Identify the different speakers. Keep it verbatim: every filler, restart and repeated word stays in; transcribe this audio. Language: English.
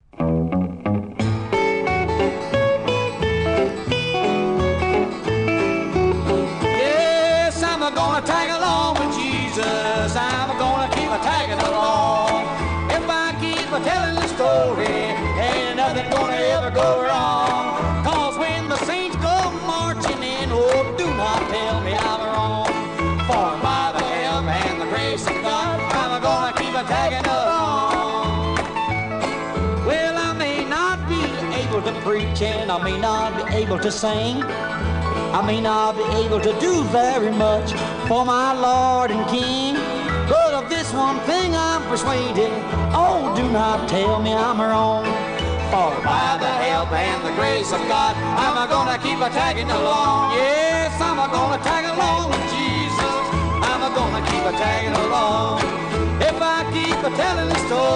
Speaker 1: Yes, I'm gonna tag along with Jesus. I'm gonna keep a tagging along. If I keep a telling the story, ain't nothing gonna ever go wrong. Cause when the saints go marching in, oh, do not tell me I'm wrong. For by the help and the grace of God, I'm gonna keep a tagging along. Well, I may not be able to preach and I may not be able to sing. I may not be able to do very much for my Lord and King. But of this one thing I'm persuaded, oh, do not tell me I'm wrong. For by the help and the grace of God, I'm gonna keep a tagging along. Yes, I'm gonna tag along with Jesus. I'm gonna keep a tagging along. If I keep a telling the story,